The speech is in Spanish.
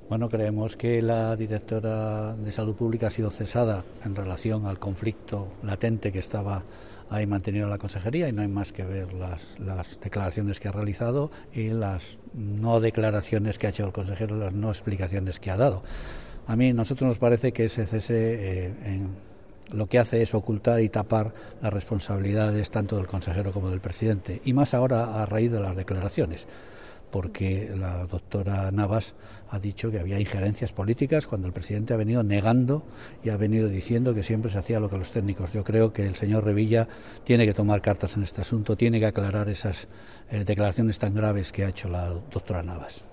Bueno, creemos que la directora de Salud Pública ha sido cesada en relación al conflicto latente que estaba ahí mantenido en la consejería, y no hay más que ver las declaraciones que ha realizado y las no declaraciones que ha hecho el consejero, las no explicaciones que ha dado. Nosotros nos parece que ese cese lo que hace es ocultar y tapar las responsabilidades tanto del consejero como del presidente, y más ahora a raíz de las declaraciones, porque la doctora Navas ha dicho que había injerencias políticas cuando el presidente ha venido negando y ha venido diciendo que siempre se hacía lo que los técnicos. Yo creo que el señor Revilla tiene que tomar cartas en este asunto, tiene que aclarar esas declaraciones tan graves que ha hecho la doctora Navas.